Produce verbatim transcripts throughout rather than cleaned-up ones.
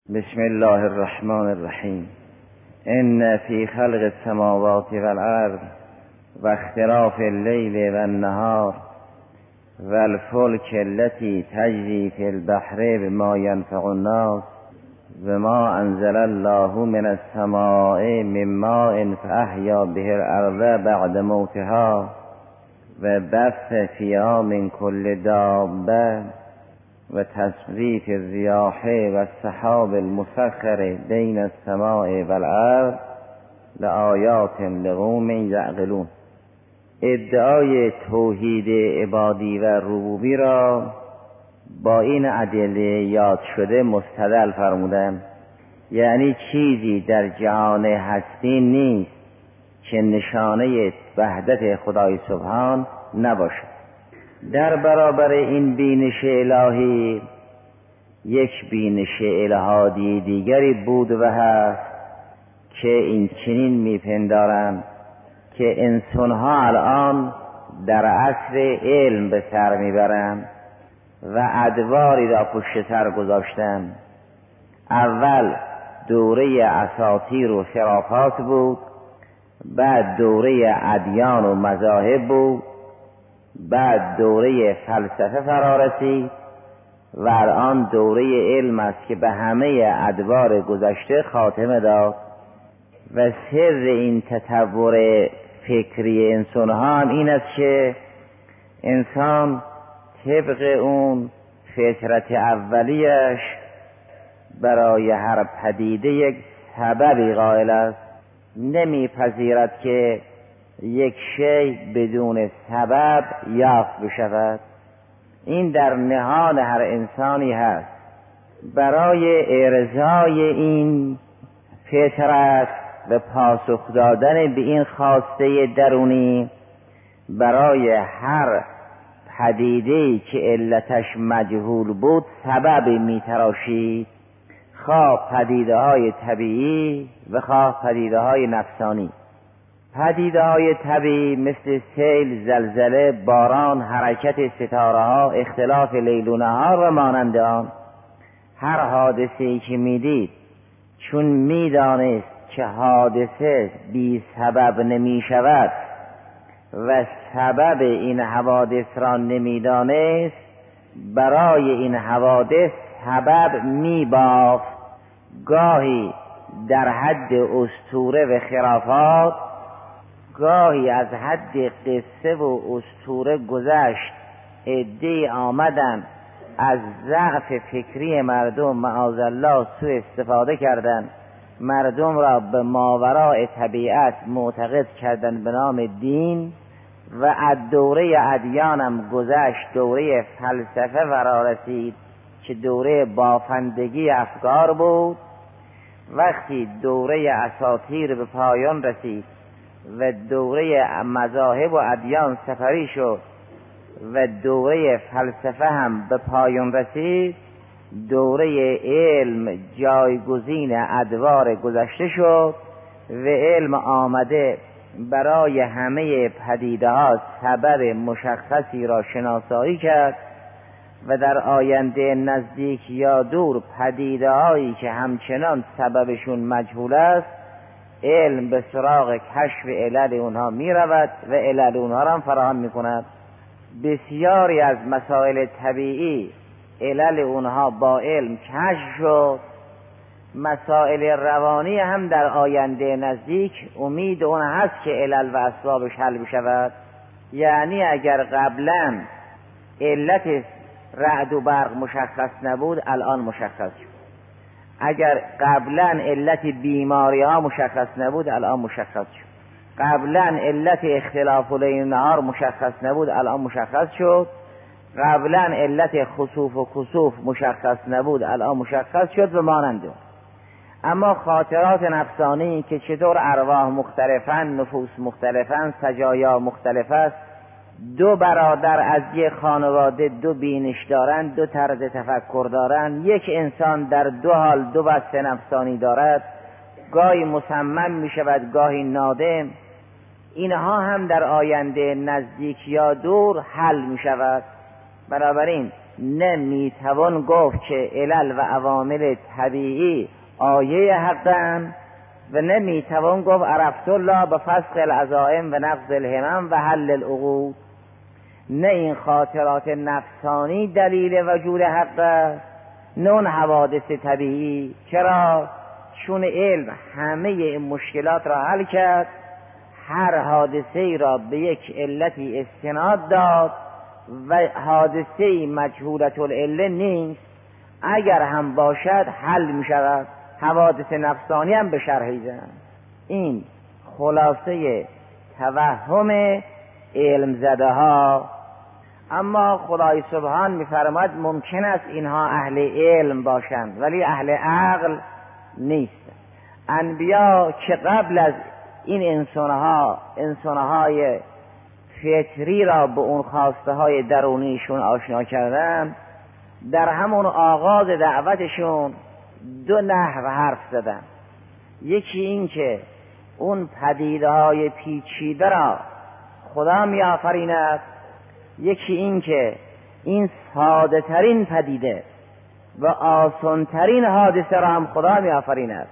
بسم الله الرحمن الرحیم. ان فی خلق السماوات والارض و اختلاف اللیل و النهار و الفلک التي تجری فی البحر بما ینفع الناس و ما انزل الله من السماء من ماء فاحیا به الارض بعد موتها و بث فیها من کل دابه و تصریف الریاح و السحاب المسخر بین السماء والارض لآیات لقوم یعقلون. ادعای توحید عبادی و ربوبی را با این ادله یاد شده مستدل فرمودند، یعنی چیزی در جهان هستی نیست که نشانه وحدت خدای سبحان نباشد. در برابر این بینش الهی یک بینش الهادی دیگری بود و هست که این چنین میپندارند که انسانها الان در عصر علم به سر میبرند و ادواری را پشت سر گذاشتند. اول دوره اساطیر و خرافات بود، بعد دوره ادیان و مذاهب بود، بعد دوره فلسفه فرا رسید و الان دوره علم است که به همه ادوار گذشته خاتمه داد. و سر این تطور فکری انسان ها هم این است که انسان طبق اون فطرت اولیش برای هر پدیده یک سببی قائل است، نمیپذیرد که یک شی بدون سبب یافت بشود. این در نهان هر انسانی هست. برای ارضای این فطرت و پاسخ دادن به این خواسته درونی، برای هر پدیده‌ای که علتش مجهول بود سببی میتراشید، خواه پدیده های طبیعی و خواه پدیده های نفسانی. پدیده های طبیعی مثل سیل، زلزله، باران، حرکت ستاره ها، اختلاف لیل و نهار و مانند آن. هر حادثه‌ای که میدید چون میدانست که حادثه بی سبب نمی شود و سبب این حوادث را نمیدانست، برای این حوادث سبب میبافت، گاهی در حد اسطوره و خرافات، گاهی از حد قصه و اسطوره گذشت. عده‌ای آمدن از ضعف فکری مردم معاذالله سوء استفاده کردند، مردم را به ماوراء طبیعت معتقد کردند به نام دین و از دوره ادیانم گذشت، دوره فلسفه فرا رسید که دوره بافندگی افکار بود. وقتی دوره اساطیر به پایان رسید و دوره مذاهب و ادیان سپری شد و دوره فلسفه هم به پایان رسید، دوره علم جایگزین ادوار گذشته شد و علم آمده برای همه پدیده ها سبب مشخصی را شناسایی کرد و در آینده نزدیک یا دور پدیده هایی که همچنان سببشون مجهول است، علم به سراغ کشف علل اونها می رود و علل اونها را هم فراهم می کند. بسیاری از مسائل طبیعی علل اونها با علم کشف شد. مسائل روانی هم در آینده نزدیک امید اون هست که علل و اسبابش حل بشود. یعنی اگر قبلا علت رعد و برق مشخص نبود الان مشخص شد، اگر قبلا علت بیماری ها مشخص نبود الان مشخص شد، قبلا علت اختلاف لیل و نهار مشخص نبود الان مشخص شد، قبلا علت خسوف و کسوف مشخص نبود الان مشخص شد و مانند. اما خاطرات نفسانی که چطور ارواح مختلفن، نفوس مختلفن، سجایا مختلف است، دو برادر از یک خانواده دو بینش دارند، دو طرز تفکر دارند، یک انسان در دو حال دو بسته نفسانی دارد، گاهی مصمم می شود گاهی نادم. اینها هم در آینده نزدیک یا دور حل می شود. بنابراین نمیتوان گفت که علل و عوامل طبیعی آیه حقن و نمیتوان گفت عرفت الله به فسخ العزائم و نقض الهمم و حل العقود. نه این خاطرات نفسانی دلیل وجود حق است، نه اون حوادث طبیعی. چرا؟ چون علم همه این مشکلات را حل کرد، هر حادثه را به یک علتی استناد داد و حادثه مجهولت العله نیست، اگر هم باشد حل می شود. حوادث نفسانی هم به شرحی زن. این خلاصه توهم علم زده ها. اما خدای سبحان می فرماید ممکن است اینها اهل علم باشند ولی اهل عقل نیست. انبیا که قبل از این انسانها انسانهای فطری را به اون خواسته های درونیشون آشنا کردن، در همون آغاز دعوتشون دو نحو حرف زدن. یکی این که اون پدیده های پیچیده را خدا می آفریند، یکی این که این ساده ترین پدیده و آسان ترین حادثه را هم خدا می آفریند.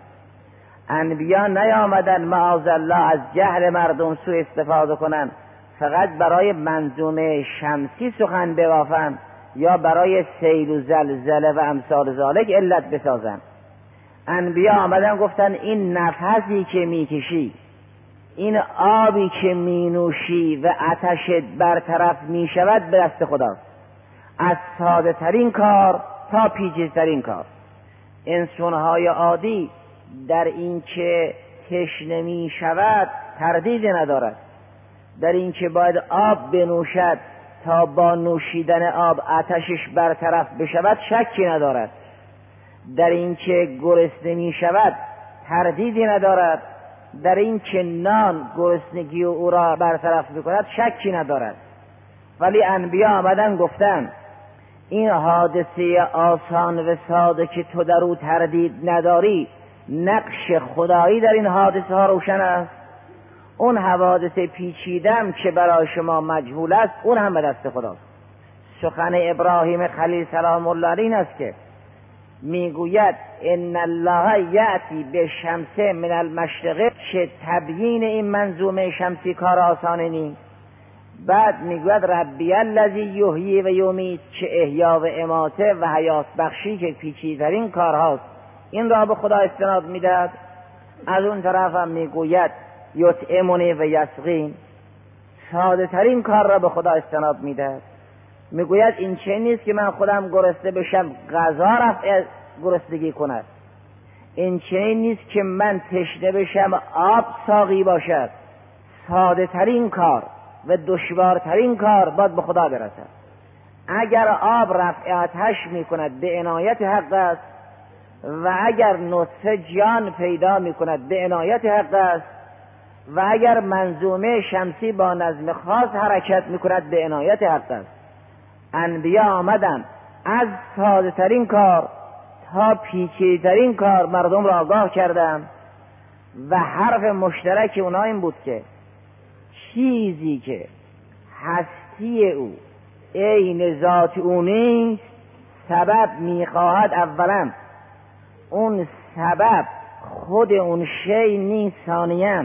انبیا نیامدن معاذالله از جهل مردم سوء استفاده کنن، فقط برای منظومه شمسی سخن ببافن یا برای سیل و زلزله و امثال ذالک علت بسازن. انبیا آمدن گفتن این نفسی که میکشی، این آبی که مینوشی و آتشت برطرف میشود به دست خداست، از ساده ترین کار تا پیچیده ترین کار. انسانهای عادی در این که تشنه می شود تردید ندارد، در این که باید آب بنوشد تا با نوشیدن آب آتشش برطرف بشود شکی ندارد، در این که گرسنه می شود تردیدی ندارد، در این که نان گرسنگی و او را برطرف بکند شکی ندارد. ولی انبیا آمدن گفتن این حادثه آسان و ساده که تو در او تردید نداری، نقش خدایی در این حادثه ها روشن است. اون حوادث پیچیدم که برای شما مجهول است اون هم به دست خداست. سخن ابراهیم خلیل سلام الله علیه است که میگوید ان الله یأتی بالشمس من المشرق، که تبیین این منظومه شمسی کار آسانه نیست. بعد میگوید ربی الذی یحیی و یمیت، که احیا و اماته و حیات بخشی که پیچیدترین کارهاست این را به خدا استناد میدهد. از اون طرف هم میگوید یطعمنی و یسقین، ساده ترین کار را به خدا استناد میدهد. میگوید این چه نیست که من خودم گرسنه بشم غذا رفع گرسنگی کند، این چه نیست که من تشنه بشم آب ساقی باشد. ساده ترین کار و دشوارترین کار باید به خدا برسد. اگر آب رفع آتش میکند به عنایت حق است، و اگر نطفه جان پیدا میکند به عنایت حق است، و اگر منظومه شمسی با نظم خاص حرکت میکند به عنایت حق است. انبیا آمدن از ساده ترین کار تا پیچیده ترین کار مردم را آگاه کردن و حرف مشترک اونا این بود که چیزی که هستی او عین ذات او نیست، سبب میخواهد اولا اون سبب خود اون شی نیست، ثانیاً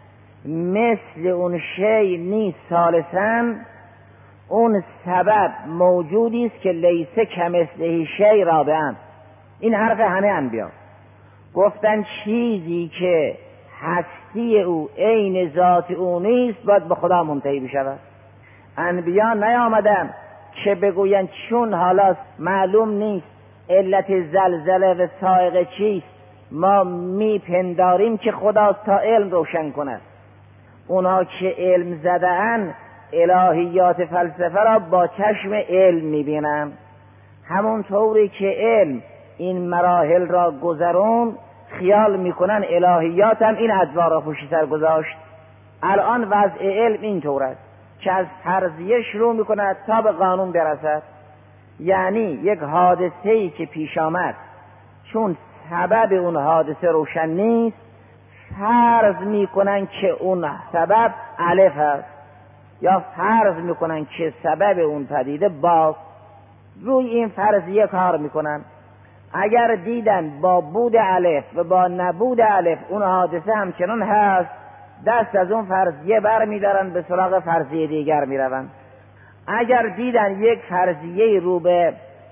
مثل اون شی نیست، ثالثاً اون سبب موجودی است که لیس کمثله شی رابعاً. این حرف همه انبیا گفتن چیزی که هستی او عین ذات او نیست باید به خدا منتهی بشود. انبیا نیامدن که بگوین چون حالا معلوم نیست علت زلزله و صاعقه چیست، ما میپنداریم که خداست تا علم روشن کند. اونا که علم زده‌اند الهیات فلسفه را با چشم علم میبینن، همون طوری که علم این مراحل را گذرون خیال میکنن الهیات هم این ادوار را پشت سر گذاشت. الان وضع علم این طور است که از فرضیه شروع میکند تا به قانون برسد. یعنی یک حادثه‌ای که پیش آمد چون سبب اون حادثه روشن نیست، فرض میکنن که اون سبب الف است، یا فرض میکنن که سبب اون پدیده باست، روی این فرضیه کار میکنن. اگر دیدن با بود الف و با نبود الف اون حادثه همچنان هست، دست از اون فرضیه بر میدارن به سراغ فرضیه دیگر میروند. اگر دیدن یک فرضیه رو به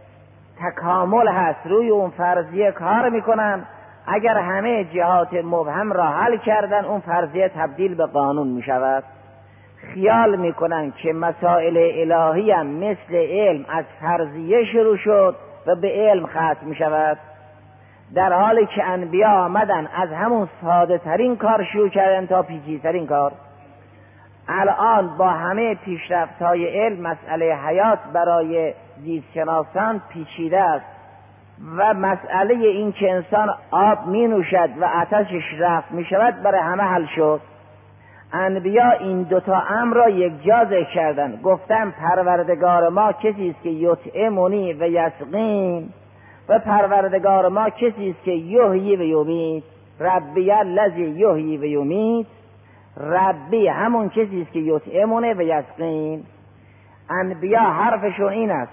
تکامل هست، روی اون فرضیه کار میکنن. اگر همه جهات مبهم را حل کردن، اون فرضیه تبدیل به قانون میشود. خیال میکنن که مسائل الهی هم مثل علم از فرضیه شروع شد و به علم ختم میشود، در حالی که انبیا آمدن از همون ساده ترین کار شروع کردن تا پیچیده ترین کار. الان با همه پیشرفت های علم مسئله حیات برای زیستشناسان پیچیده است و مسئله این که انسان آب می نوشد و آتشش رفع می شود برای همه حل شد. انبیا این دوتا امر را یک جا ذکر کردن، گفتن پروردگار ما کسی است که یطعمنی و یسقین و پروردگار ما کسی است که یحیی و یمیت. ربی الذی یحیی و یمیت، ربی همون کسی است که یطعمنی و یسقین. انبیا حرفشون این است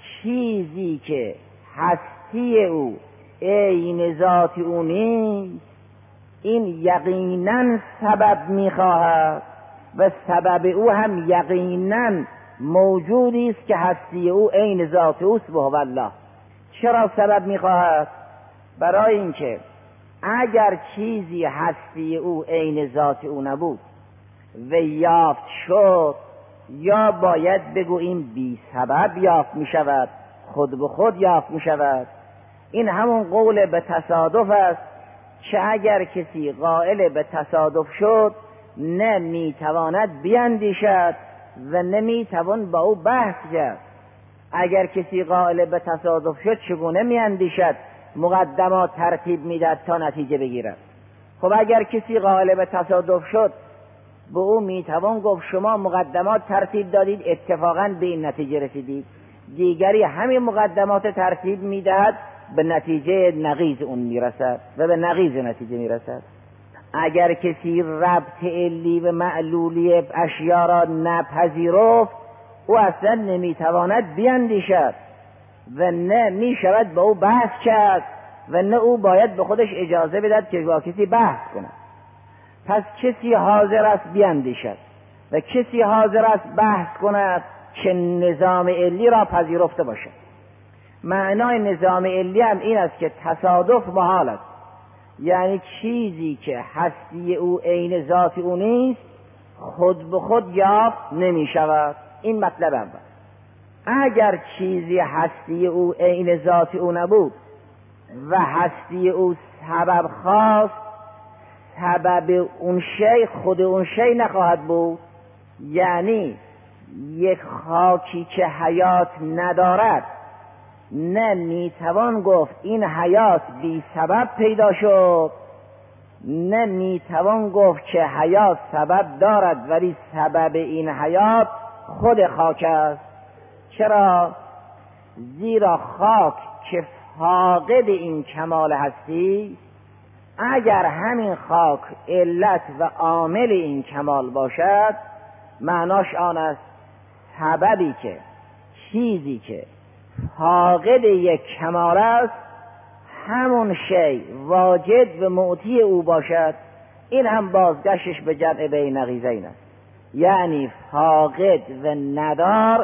چیزی که هستی او عین ذات او نیست، این یقینا سبب میخواهد و سبب او هم یقینا موجودی است که هستی او عین ذات اوست. وهو الله. چرا سبب میخواهد؟ برای اینکه اگر چیزی هستی او عین ذات او نبود و یافت شد، یا باید بگوییم بی سبب یافت می شود، خود به خود یافت می شود. این همون قول به تصادف است که اگر کسی قائل به تصادف شد نه می تواند بیندیشد و نمی توان با او بحث کرد. اگر کسی قائل به تصادف شد چگونه می اندیشد مقدمات ترتیب میداد تا نتیجه بگیرد؟ خب اگر کسی قائل به تصادف شد به او میتوان گفت شما مقدمات ترتیب دادید اتفاقا به این نتیجه رسیدید. دیگری همین مقدمات ترتیب میدهد به نتیجه نقیض اون میرسد و به نقیض نتیجه میرسد. اگر کسی ربط علی و معلولی اشیا را نپذیرفت او اصلا نمیتواند بیندیشد و نه میشود با او بحث کرد و نه او باید به خودش اجازه بدهد که با کسی بحث کند. پس کسی حاضر است بیندیشد و کسی حاضر است بحث کند که نظام علی را پذیرفته باشد. معنای نظام علی هم این است که تصادف محال است، یعنی چیزی که هستی او عین ذات او نیست خود به خود یافت نمی شود. این مطلب اول. اگر چیزی هستی او عین ذات او نبود و هستی او سبب خواست، سبب اون شی خود اون شی نخواهد بود. یعنی یک خاکی که حیات ندارد نه میتوان گفت این حیات بی سبب پیدا شد، نه میتوان گفت که حیات سبب دارد ولی سبب این حیات خود خاک است. چرا؟ زیرا خاک که فاقد این کمال هستی، اگر همین خاک علت و عامل این کمال باشد معناش آن است سببی که چیزی که فاقد یک کمال است همون شی واجد و معطی او باشد. این هم بازگشتش به جمع بین نقیضین است، یعنی فاقد و ندار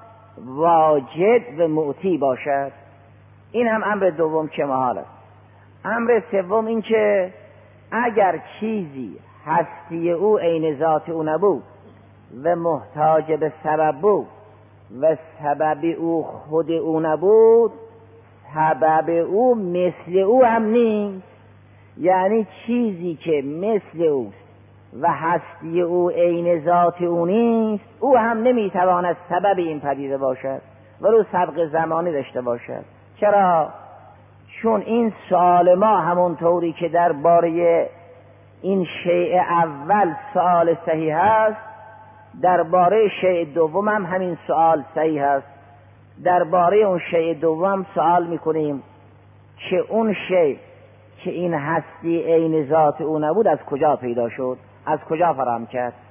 واجد و معطی باشد. این هم امر دوم که محال است. امر سوم این که اگر چیزی هستی او عین ذات او نبود و محتاج به سبب بود و سبب او خود او نبود، سبب او مثل او هم نیست. یعنی چیزی که مثل اوست و هستی او عین ذات او نیست، او هم نمیتواند سبب این پدیده باشد ولو سبق زمانی داشته باشد. چرا؟ چون این سؤال ما همونطوری که درباره این شیء اول سؤال صحیح است، درباره شیء دوم هم همین سؤال صحیح است. درباره اون شیء دوم سؤال میکنیم که اون شیء که این هستی عین ذات او نبود از کجا پیدا شد، از کجا فراهم کرد؟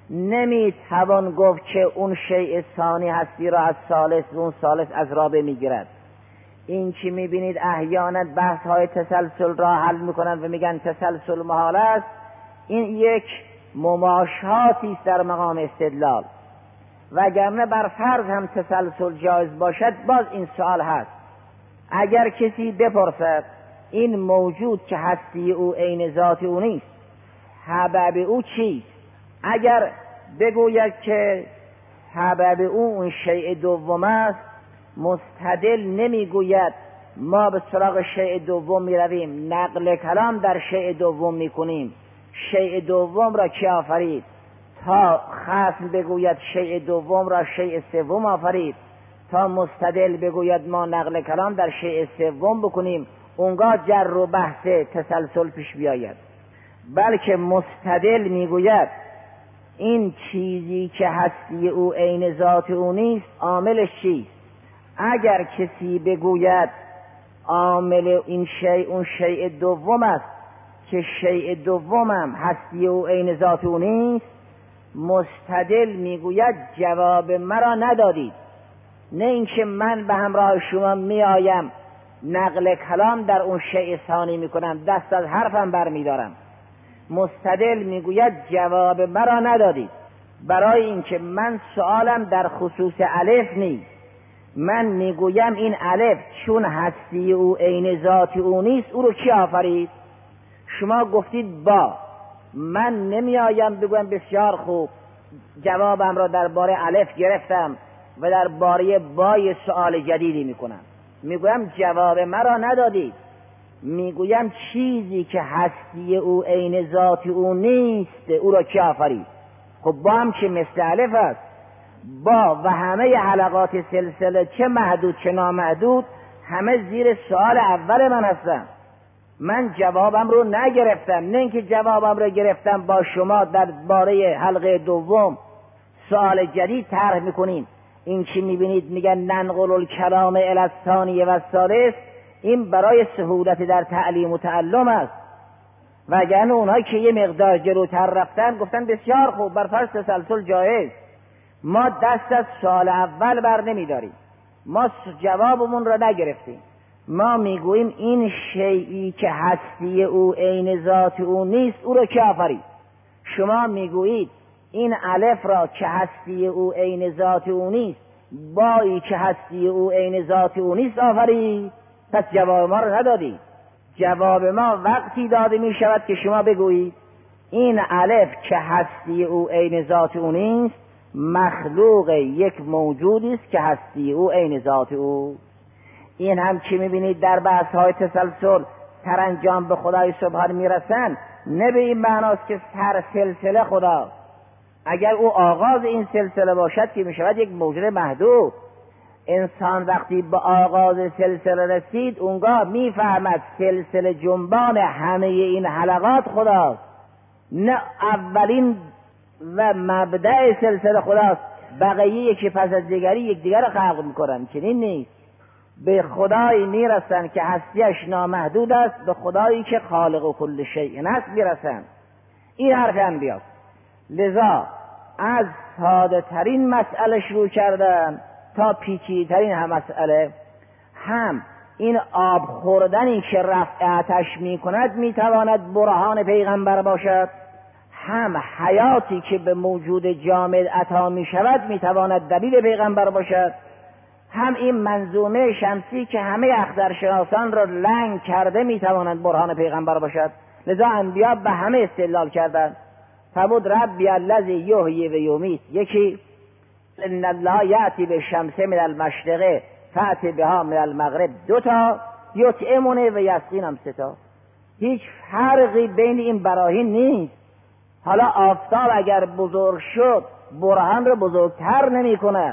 نمیتوان گفت که اون شیء ثانی هستی را از ثالث و اون ثالث از رابع میگیرد. این که میبینید احیانا بحث های تسلسل را حل میکنند و میگن تسلسل محال است، این یک مماشاتی است در مقام استدلال، وگرنه بر فرض هم تسلسل جایز باشد باز این سوال هست. اگر کسی بپرسد این موجود که هستی او عین ذات او نیست، سبب او چیست؟ اگر بگوید که سبب او اون شیء دوم است، مستدل نمیگوید ما به سراغ شیء دوم میرویم، نقل کلام در شیء دوم میکنیم. شیء دوم را کی آفرید؟ تا خصم بگوید شیء دوم را شیء سوم آفرید، تا مستدل بگوید ما نقل کلام در شیء سوم بکنیم، اونگاه جر و بحث تسلسل پیش بیاید. بلکه مستدل میگوید این چیزی که هستی او عین ذات او نیست عاملش چیست؟ اگر کسی بگوید عامل این شیء اون شیء دوم است که شیء دومم هستی او عین ذات او نیست، مستدل میگوید جواب مرا ندادید. نه اینکه من به همراه شما میآیم نقل کلام در اون شیء ثانی میکنم، دست از حرفم برمیدارم. مستدل میگوید جواب مرا ندادید، برای اینکه من سوالم در خصوص الف نیست. من میگویم این الف چون هستی او عین ذات او نیست، او رو کی آفرید؟ شما گفتید با. من نمیآیم بگویم بسیار خوب جوابم را درباره الف گرفتم و درباره بای سوال جدیدی میکنم. میگویم جواب مرا ندادید. میگویم چیزی که هستی او عین ذات او نیست، او را کی آفرید؟ خب با هم که مثل الف است. با و همه حلقات سلسله چه محدود چه نامحدود همه زیر سوال اول من هستن. من جوابم رو نگرفتم، نه اینکه جوابم رو گرفتم با شما در باره حلقه دوم سوال جدید طرح میکنین. این چی میبینید میگن ننقل الکلام الی الثانی و الثالث، این برای سهولت در تعلیم و تعلم است. وگرنه اونهایی که یه مقدار جلوتر رفتن گفتن بسیار خوب بر فرض تسلسل جایز، ما دست از سوال اول بر نمیداریم، ما جوابمون را نگرفتیم. ما میگوییم این شیئی که هستی او عین ذات او نیست، او را کی آفرید؟ شما میگویید این الف را که هستی او عین ذات او نیست، بایی که هستی او عین ذات او نیست آفرید. پس جواب ما را ندادید. جواب ما وقتی داده می شود که شما بگویید این الف که هستی او عین ذات او نیست، مخلوق یک موجودی است که هستی او عین ذات او. این هم که میبینید در بحث های تسلسل سرانجام به خدای سبحان میرسن، نه به این معناست که سر سلسله خدا. اگر او آغاز این سلسله باشد که میشود یک موجود محدود. انسان وقتی به آغاز سلسله رسید اونگاه میفهمد سلسله جنبان همه این حلقات خداست، نه اولین و مبدأ سلسله خداست. بقیه که پس از دیگری یک دیگر رو خلق میکنن، چنین نیست. به خدایی میرسن که هستیش نامحدود است، به خدایی که خالق و کل شیء است میرسن. این حرف انبیاست. لذا از ساده ترین مسئله شروع کردن تا پیچیده ترین هم مسئله. هم این آب خوردنی که رفع آتش می کند می تواند برهان پیغمبر باشد، هم حیاتی که به موجود جامد عطا می شود می تواند دلیل پیغمبر باشد، هم این منظومه شمسی که همه اخترشناسان را لنگ کرده می تواند برهان پیغمبر باشد. لذا انبیا به همه استدلال کردند. فرمود ربی الذی یحیی و یمیت، یکی ان الله یأتی بالشمس من المشرق فأتی بها من المغرب، دو تا یطعمون و یسقینم سه تا. هیچ فرقی بین این براهین نیست. حالا آفتاب اگر بزرگ شد برهان رو بزرگتر نمی کند،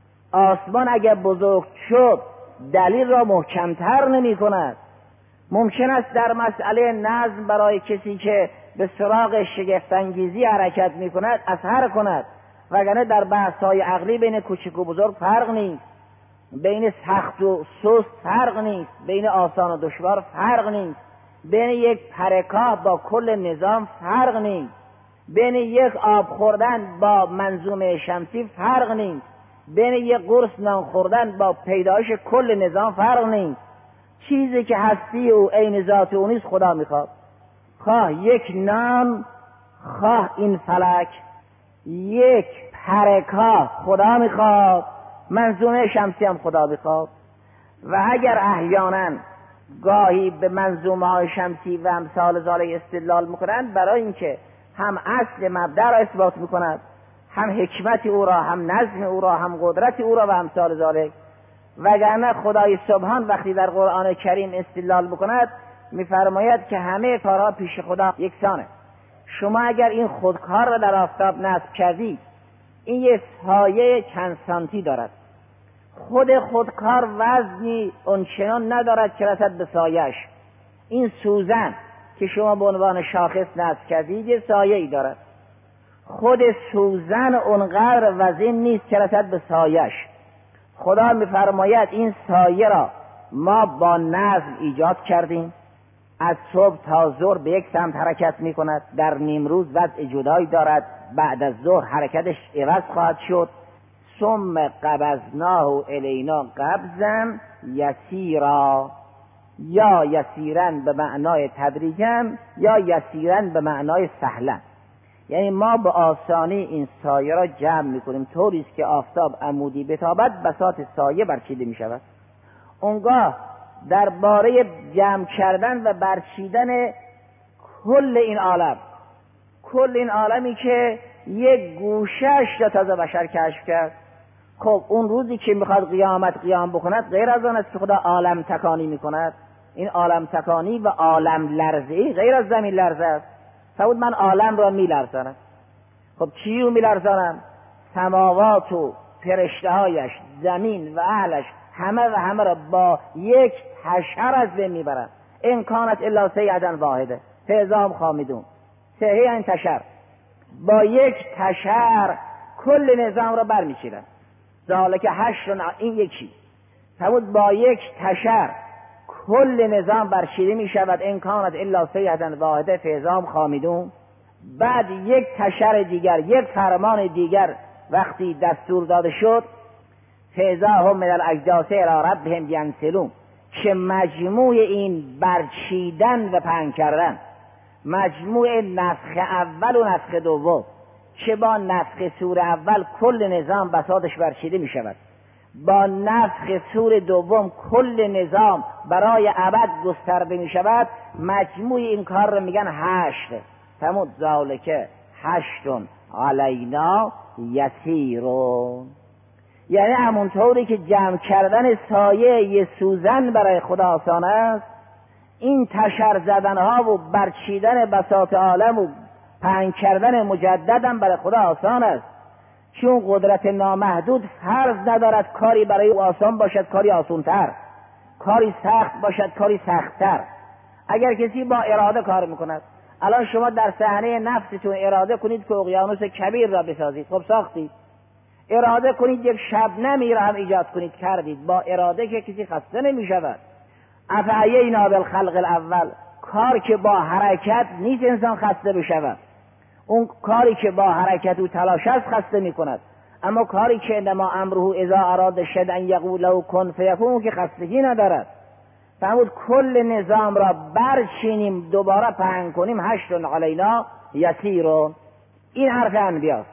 آسمان اگر بزرگ شد دلیل را محکمتر نمی کند. ممکن است در مسئله نظم برای کسی که به سراغ شگفت‌انگیزی حرکت می کند اثر کند، وگرنه در بحث‌های عقلی بین کوچک و بزرگ فرق نیست، بین سخت و سست فرق نیست، بین آسان و دشوار فرق نیست، بین یک پرکاه با کل نظام فرق نیست. بین یک آب خوردن با منظومه شمسی فرق نیست، بین یک قرص نان خوردن با پیدایش کل نظام فرق نیست. چیزی که هستی او عین ذات او نیست خدا میخواد، خواه یک نان، خواه این فلک، یک حرکات خدا میخواد، منظومه شمسی هم خدا میخواد. و اگر احیانا گاهی به منظومه های شمسی و امثال ذالک استدلال میکنند برای اینکه هم اصل مبدأ را اثبات میکند، هم حکمت او را، هم نظم او را، هم قدرت او را و امثال ذالک. وگرنه خدای سبحان وقتی در قرآن کریم استدلال بکند میفرماید که همه کارها پیش خدا یکسانه. شما اگر این خودکار را در آفتاب نصب کردید، این یه سایه چند سانتی دارد، خود خودکار وزنی اونچنان ندارد که رسد به سایه‌اش. این سوزن که شما به عنوان شاخص نصب کردید یه سایه ای دارد، خود سوزن اونقدر وزن نیست که رسد به سایه‌اش. خدا میفرماید این سایه را ما با نظم ایجاد کردیم، از صبح تا ظهر به یک سمت حرکت می کند، در نیم روز وضع جدایی دارد، بعد از ظهر حرکتش عوض خواهد شد. ثم قبضناه الینا قبضا یسیرا، یا یسیرا به معنای تدریجا یا یسیرا به معنای سهلا، یعنی ما به آسانی این سایه را جمع میکنیم طوری است که آفتاب عمودی بتابد بساط سایه برچیده می شود. اونگاه درباره جمع کردن و برچیدن کل این عالم، کل این عالمی که یک گوشهش را تازه بشر کشف کرد، خب اون روزی که میخواد قیامت قیام بکند غیر از آن است که خدا عالم تکانی میکند. این عالم تکانی و عالم لرزی غیر از زمین لرزه است. فرمود من عالم را میلرزانم. خب چی رو میلرزانم؟ سماوات و فرشته‌هایش، زمین و اهلش، همه و همه را با یک تشر از بین میبرد. ان کانت الا سیئة واحده فاذا هم خامدون. سیئه این تشر، با یک تشر کل نظام را برمیچیرد. ذالک حشر، این یکی فرمود با یک تشر کل نظام برچیده می شود. ان کانت الا سیئة واحده فاذا هم خامدون. بعد یک تشر دیگر، یک فرمان دیگر وقتی دستور داده شد، فاذا هم من الاجداث الی ربهم ینسلون، که مجموع این برچیدن و پهن کردن، مجموع نفخ اول و نفخ دوم، که با نفخ سور اول کل نظام بساطش برچیده می شود، با نفخ سور دوم کل نظام برای ابد گسترده می شود، مجموع این کار رو میگن حشر. فرمود ذالک حشر علینا یسیرون، یعنی همونطوری که جمع کردن سایه یه سوزن برای خدا آسان است، این تشر زدنها و برچیدن بساط عالم و پهن کردن مجددم برای خدا آسان است، چون قدرت نامحدود فرض ندارد کاری برای او آسان باشد کاری آسانتر، کاری سخت باشد کاری سختتر. اگر کسی با اراده کار میکند، الان شما در صحنه نفستون اراده کنید که اقیانوس کبیر را بسازید، خب ساختید. اراده کنید یک شبنمی را هم ایجاد کنید، کردید. با اراده که کسی خسته نمی شود. افعینا بالخلق الاول، کار که با حرکت نیست انسان خسته بشود، اون کاری که با حرکت و تلاش است خسته می کند. اما کاری که انما امره اذا اراد شیئا ان یقول له کن فیکون که خستگی ندارد. فرمود کل نظام را برچینیم دوباره پهن کنیم، حشر علینا یسیرون. این حرف انبیاست.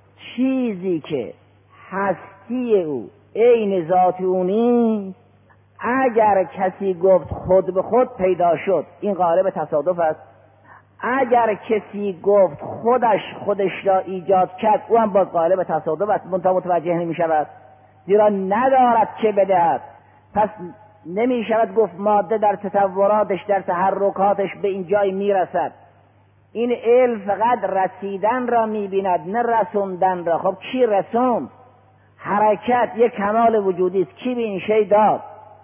چیزی که هستی او عین ذات او نیست، اگر کسی گفت خود به خود پیدا شد، این غالب تصادف است. اگر کسی گفت خودش خودش را ایجاد کرد، او هم باز غالب تصادف است، منتها متوجه نمی شود، زیرا ندارد که بدهد. پس نمی شود گفت ماده در تطوراتش، در تحرکاتش به این جای می رسد. این علم فقط رسیدن را می بیند، نه رسوندن را. خب کی رسوند؟ حرکت یک کمال وجودی است، کی به این شی داد؟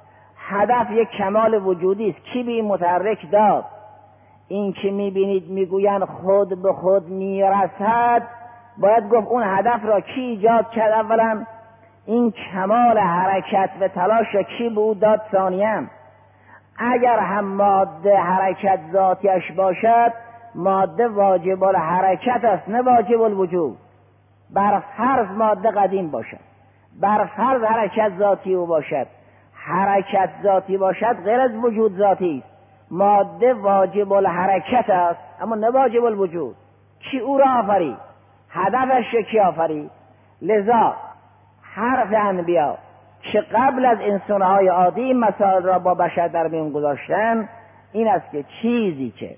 هدف یک کمال وجودی است، کی به این متحرک داد؟ این که می بینید می گویند خود به خود می رسد، باید گفت اون هدف را کی ایجاد کرد؟ اولا این کمال حرکت و تلاش را کی به او داد؟ ثانیاً اگر هم ماده حرکت ذاتیش باشد، ماده واجب الحرکت است نه واجب الوجود. بر فرض ماده قدیم باشد، بر فرض حرکت ذاتی او باشد، حرکت ذاتی باشد غیر از وجود ذاتی است. ماده واجب الحرکت است اما نه واجب الوجود. کی او را آفرید؟ هدفش کی آفرید؟ لذا حرف انبیا که قبل از انسانهای عادی این مسائل را با بشر در میان گذاشتن این است که چیزی که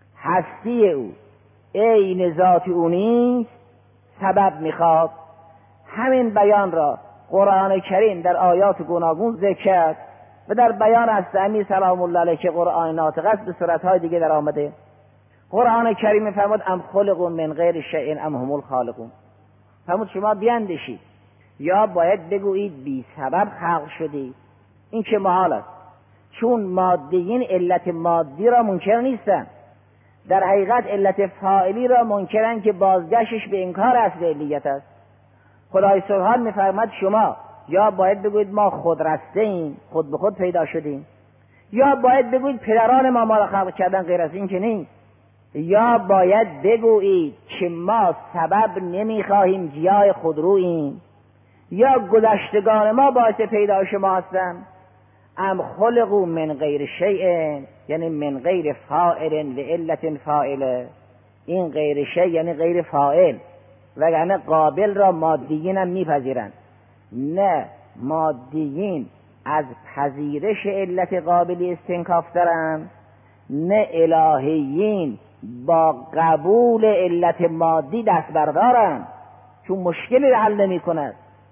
هستی او عین ذات او نیست سبب میخواد. همین بیان را قرآن کریم در آیات گوناگون ذکر کرد و در بیان از امیر سلام الله علیه که قرآن ناطق است به صورتهای دیگه در آمده. قرآن کریم میفرماد ام خلقوا من غیر شیء ام هم الخالقون. فرمود شما بیاندیشید، یا باید بگویید بی سبب خلق شدید. این که محال است، چون مادیین علت مادی را منکر نیستن، در حقیقت علت فاعلی را منکرن که بازگشتش به انکار اصل علیت است. خدای سبحان میفرماد شما یا باید بگویید ما خود رسته ایم، خود به خود پیدا شدیم، یا باید بگویید پدران ما ما را خلق کردن، غیر از این که نیست. یا باید بگویید که ما سبب نمیخواهیم جای خودروییم، یا گذشتگان ما باعث پیدایش ما هستند. ام خلقوا من غیر شیء یعنی من غیر فاعل لعلت فاعله. این غیر شیء یعنی غیر فاعل، وگرنه قابل را مادیین هم میپذیرند. نه، مادیین از پذیرش علت قابلی استنکاف دارند، نه الهیین با قبول علت مادی دست بردارند، چون مشکلی حل نمی کند.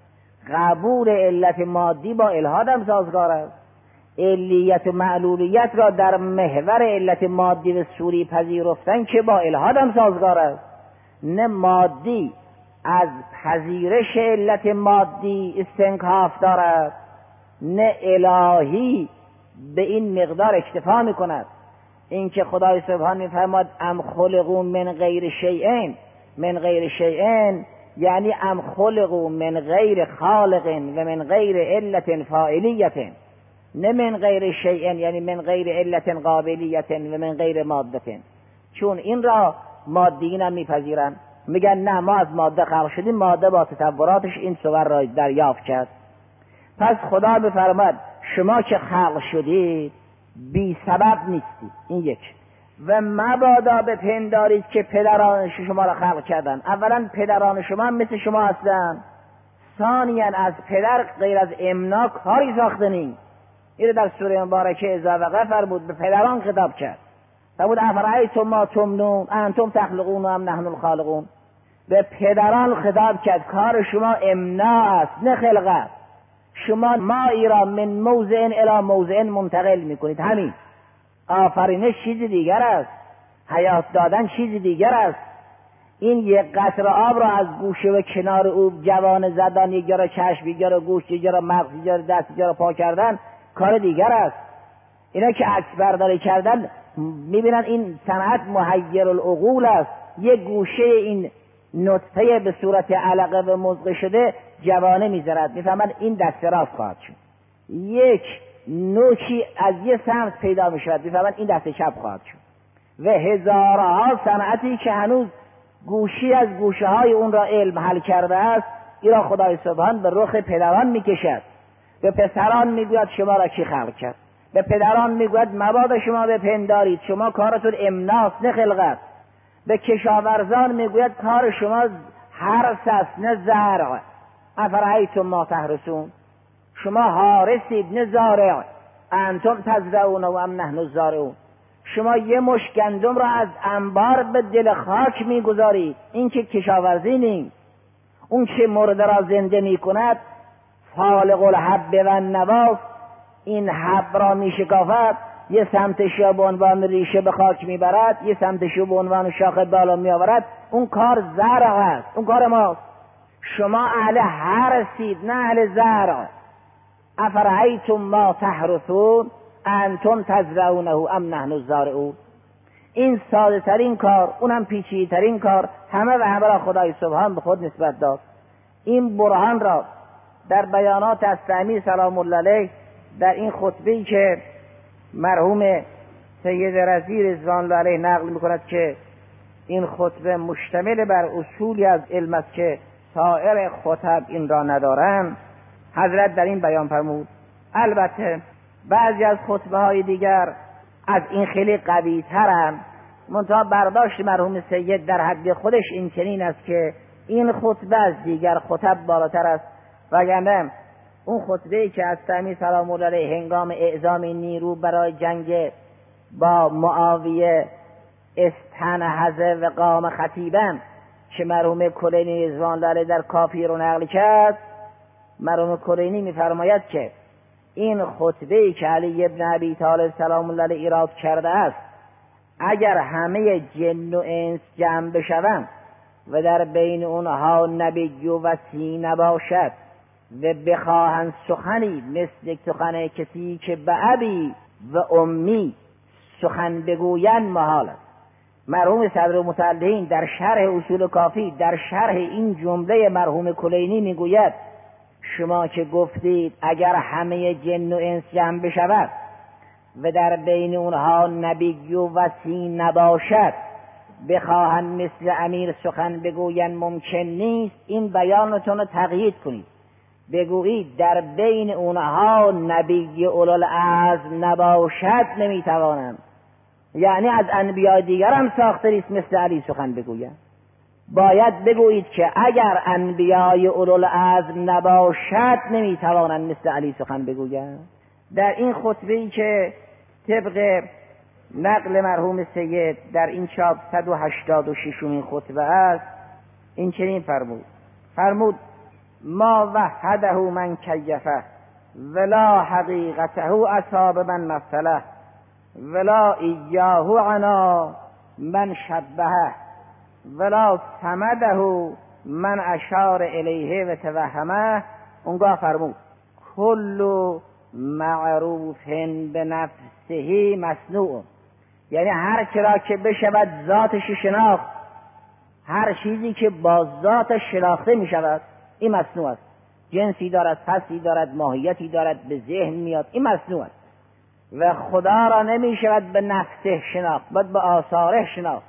قبول علت مادی با الحاد هم سازگار است. علیت و معلولیت را در محور علت مادی و صوری پذیرفتن که با الحاد هم سازگار است. نه مادی از پذیرش علت مادی استنکاف دارد، نه الهی به این مقدار اکتفا می کند. این که خدای سبحان می فرماد ام خلقوا من غیر شیء، من غیر شیء یعنی ام خلقوا من غیر خالق و من غیر علت فاعلیت، نه من غیر شیء یعنی من غیر علت قابلیت و من غیر مادت. چون این را مادیین هم میپذیرن، میگن نه ما از ماده خلق شدیم، ماده با تطوراتش این صور را دریافت کرد. پس خدا بفرماد شما که خلق شدید بی سبب نیستید. این یک. و مبادا بپندارید که پدران شما را خلق کردن. اولا پدران شما هم مثل شما هستن، ثانیا از پدر غیر از امنا کاری ساخته نیست. این در سوره مبارکه اذا وقع فرمود به پدران خطاب کرد. فرمود افرأیتم ما تمنون انتم تخلقون ام نحن الخالقون. به پدران خطاب کرد کار شما امنا است نه خلقت. شما مایی را من موضع الی موضع منتقل میکنید. همین آفرینش چیز دیگر است، حیات دادن چیز دیگر است. این یک قطره آب را از گوشه و کنار او جوان زدن، یک جا را چشم، یک جا را گوشت، یک جا را مغز، یک جا را دست، یک جا را پا کردن کار دیگر است. اینا که عکس برداری کردن میبینن این صنعت محیر العقول است. یک گوشه این نطفه به صورت علقه و مضغه شده جوانه میذارد، میفهمن این دست راست خواهد شد. یک نوکی از یه سمت پیدا میشود، میفهمن این دست چپ خواهد شد. و هزارها صنعتی که هنوز گوشی از گوشه های اون را علم حل کرده است، این را خدای سبحان به رخ پدران میکشد. به پسران میگوید شما را کی خلق کرد، به پدران میگوید مبادا شما بپندارید شما کارتون امناست نه خلقت. به کشاورزان میگوید کار شما حرث است نه زرع. افرأیتم ما تحرثون، شما حارسید نه زارع. انتم تزرعون و ام نحن الزارعون. شما یه مشت گندم را از انبار به دل خاک میگذارید، این که کشاورزی نیست. اون که مرده را زنده میکند فالق الحب و النوا، این حب را میشکافد، یه سمتش به عنوان ریشه به خاک میبرد، یه سمتش به عنوان شاخه بالا میآورد. اون کار زرع است، اون کار ماست. شما اهل حرثید نه اهل زرع. افرأیتم ما تحرثون انتم تزرعونه ام نحن الزارعون. این ساده ترین کار، اونم پیچیده ترین کار، همه و همه را خدای سبحان به خود نسبت داد. این برهان را در بیانات از امیر سلام الله علیه در این خطبه‌ای که مرحوم سید رضی رضوان الله علیه نقل می‌کند که این خطبه مشتمل بر اصولی از علم است که سایر خطب این را ندارند. حضرت در این بیان فرمود البته بعضی از خطبه های دیگر از این خیلی قوی ترند، منتها برداشت مرحوم سید در حد خودش این چنین است که این خطبه از دیگر خطب بالاتر است، وگرنه اون خطبه‌ای که از سمی سلام الله علیه هنگام اعزام نیرو برای جنگ با معاویه استنهض و قام خطیبا که مرحوم کلینی رضوان الله علیه در کافی رو نقل کرد، مرحوم کلینی می‌فرماید که این خطبه‌ای که علی ابن ابی طالب سلام الله علیه ایراد کرده است اگر همه جن و انس جمع بشوند و در بین اونها نبی و وصی نباشد و بخواهند سخنی مثل سخن کسی که به ابی و امی سخن بگویند محال است. مرحوم صدر متعلقین در شرح اصول کافی در شرح این جمله مرحوم کلینی میگوید شما که گفتید اگر همه جن و انس جمع بشود و در بین اونها نبی و وصی نباشد بخواهند مثل امیر سخن بگویند ممکن نیست. این بیانتون رو تقیید کنید، بگویید در بین اونها نبی اولوالعزم نباشد نمیتوانند، یعنی از انبیاء دیگر هم ساخته نیست مثل علی سخن بگویند. باید بگویید که اگر انبیاء اولوالعزم نباشد نمیتوانند مثل علی سخن بگویند. در این خطبه‌ای که طبق نقل مرحوم سید در این چاپ صد و هشتاد و ششمین خطبه است این چنین فرمود فرمود ما وحده من کیفه ولا حقیقته اصاب من مثله ولا ایاه عنا من شبهه ولا سمده من اشار الیه و توهمه. اونگاه فرمود کل معروف به نفسه مصنوع، یعنی هر چرا که بشود ذاتش شناخت، هر چیزی که با ذاتش شناخته می شود این مصنوع است. جنسی دارد، فصلی دارد، ماهیتی دارد، به ذهن میاد، این مصنوع است. و خدا را نمی شود به نفسه شناخت، باید به آثاره شناخت.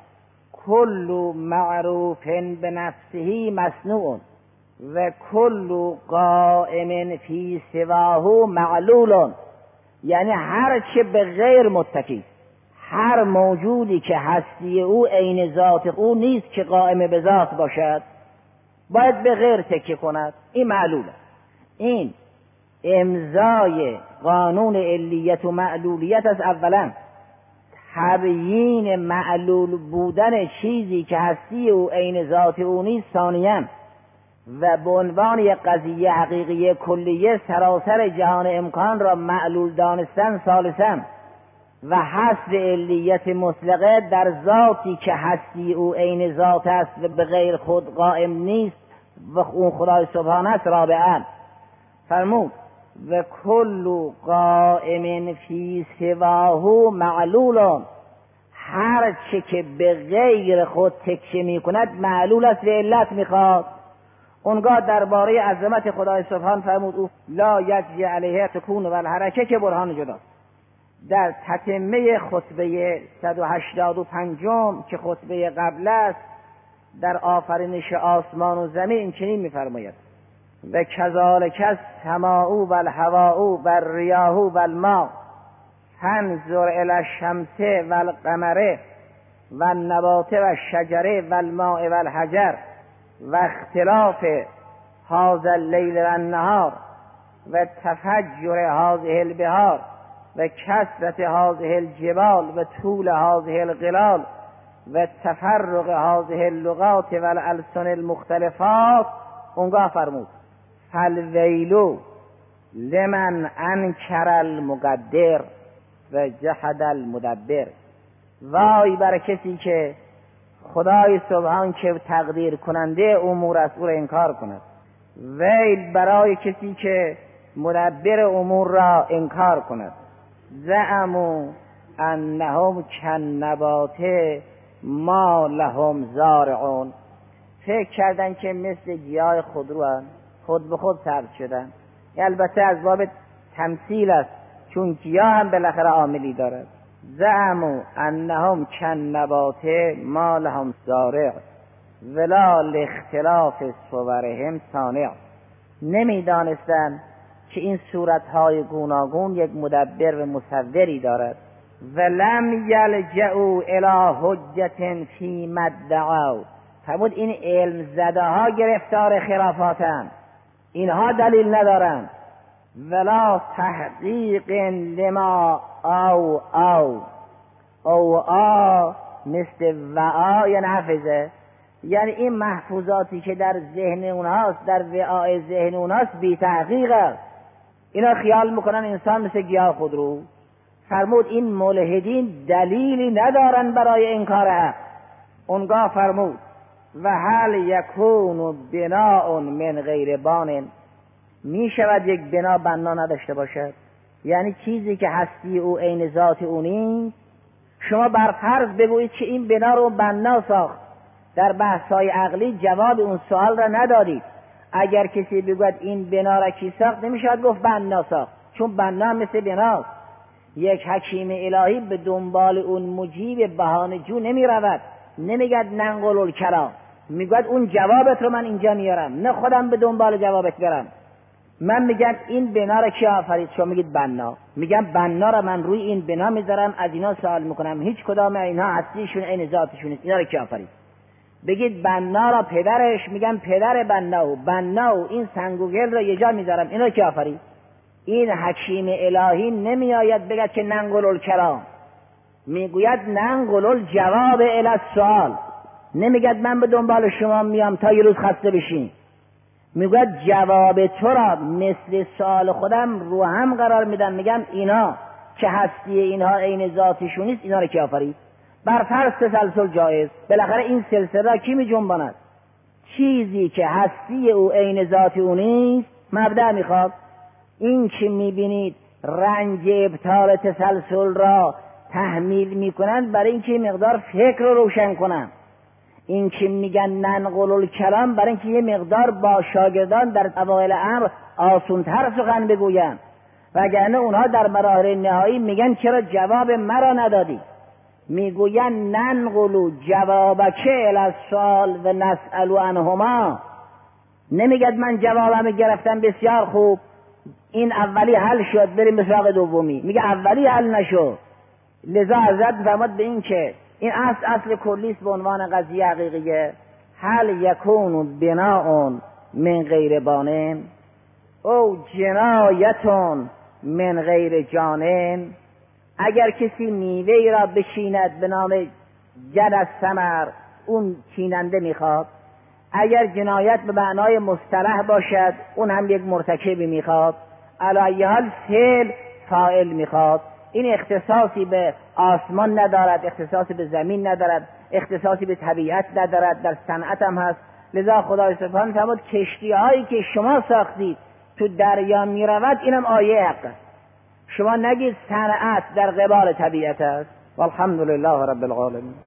کل معروف به نفسه مصنوع و کل قائم فی سواه معلول، یعنی هر چه به غیر متکی، هر موجودی که هستی او عین ذات او نیست که قائم به ذات باشد باید به غیر تکیه کند، این معلوله. این امضای قانون علیت و معلولیت از اولا تبیین معلول بودن چیزی که هستی او عین ذات او نیست ثانیاً، و به عنوان یک قضیه حقیقی کلیه سراسر جهان امکان را معلول دانستن ثالثاً، و حصر علیت مطلقه در ذاتی که هستی او عین ذات است و به غیر خود قائم نیست و اون خدای سبحانه است رابعاً. فرمود و کل قائم فی سواه معلول، هر چه که به غیر خود تکیه می کند معلول است و علت می خواد. اونگاه درباره عظمت خدای سبحان فرمود او لا یجزی علیه سکون و الحرکه که برهان جداست. در تتمه خطبه صد و هشتاد و پنج که خطبه قبل است در آفرینش آسمان و زمین چنین می‌فرماید و کذالک السماء و الهواء و الریاح و الماء فانظر الی الشمس و القمر و النبات و الشجر و الماء و الحجر و اختلاف هذا اللیل و النهار و تفجر هذه البحار و کثرت هذه الجبال و طول هذه الغلال و تفرق هذه اللغات و الالسن المختلفات. اونگاه فرمود فالویلو لمن انکر المقدر و جحد المدبر، وای بر کسی که خدای سبحان که تقدیر کننده امور است او را انکار کند، ویل برای کسی که مدبر امور را انکار کند. زعموا انهم کالنبات ما لهم زارعون، فکر کردن که مثل گیاه خودروان خود به خود سبز شدن. البته از باب تمثیل است چون گیاه هم بالاخره عاملی دارد. زعموا انهم كالنبات ما لهم زارع ولا لاختلاف صورهم صانع. نمیدانستند که این صورتهای گوناگون یک مدبر و مصوری دارد. ولم یلجئوا الی حجة فیما ادعوا. فرمود این علم زده ها گرفتار خرافاتند، اینها دلیل ندارند. ولا تحقیق لما او او او آ مثل وعا یا نحفظه، یعنی این محفوظاتی که در ذهن اونهاست، در وعای ذهن اونهاست، بی تحقیقه. اینا خیال میکنن انسان مثل گیاه خودرو. فرمود این ملحدین دلیلی ندارن برای انکار حق. اونگاه فرمود و هل یکون بناء من غیر بان. می شود یک بنا بنا نداشته باشد؟ یعنی چیزی که هستی او عین ذات او نیست. شما بر فرض بگویید که این بنا رو بنا ساخت، در بحث‌های عقلی جواب اون سوال را ندادید. اگر کسی بگوید این بنا را کی ساخت، نمیشود گفت بنا ساخت، چون بنا مثل بناست. یک حکیم الهی به دنبال اون مجیب بهانه جو نمی رود، نمیگد ننقل الکلام، میگوید اون جوابت رو من اینجا میارم، نه خودم به دنبال جوابت برم. من میگم این بنا را کی آفرید؟ شما میگید بنا. میگم بنا را من روی این بنا میذارم، از اینا سوال میکنم هیچ کدام اینها هستیشون عین ذاتشون نیست، اینا را کی آفرید؟ بگید بنا را پدرش، میگم پدر بنا و بنا و این سنگ و گل را یه جا میذارم، اینا را کی آفرید؟ این حکیم الهی نمیآید بگد که ننقل الکلام، میگوید ننقل الجواب الی السؤال. نمیگد من به دنبال شما میام تا یه روز خسته بشین، میگوید جواب تو را مثل سؤال خودم رو هم قرار میدم. میگم اینا که هستی اینها عین ذاتشون نیست، اینا رو کی آفرید؟ بر فرض تسلسل جایز، بالاخره این سلسله را کی می جنباند؟ چیزی که هستی او عین ذات او نیست مبدأ میخواد. این که میبینید رنج ابطال تسلسل را تحمیل میکنند برای اینکه مقدار فکر رو روشن کنند. این که میگن ننقل الکلام برای اینکه یه مقدار با شاگردان در اوایل امر آسونتر سخن بگویند، وگرنه اونها در مراحل نهایی میگن چرا جواب مرا ندادی؟ میگوین ننقل جوابک الی السؤال و نسأل عنهما. نمیگد من جوابم گرفتم بسیار خوب، این اولی حل شد بریم به سراغ دومی. میگه اولی حل نشد. لذا حضرت فرمود به این که این اصل اصل کلیست به عنوان قضیه حقیقیه. هل یکون بناء من غیر بانن او جنایتون من غیر جانن. اگر کسی میوه‌ای را بچیند به نام جد الثمر، اون چیننده میخواد. اگر جنایت به معنای مصطلح باشد، اون هم یک مرتکبی میخواد. علی ای حال فعل فاعل میخواد. این اختصاصی به آسمان ندارد، اختصاصی به زمین ندارد، اختصاصی به طبیعت ندارد، در صنعت هم هست. لذا خدای سبحانه فرمود کشتی هایی که شما ساختید تو دریا میرود، اینم آیه حق است. شما نگید صنعت در قبال طبیعت است. والحمد لله رب العالمین.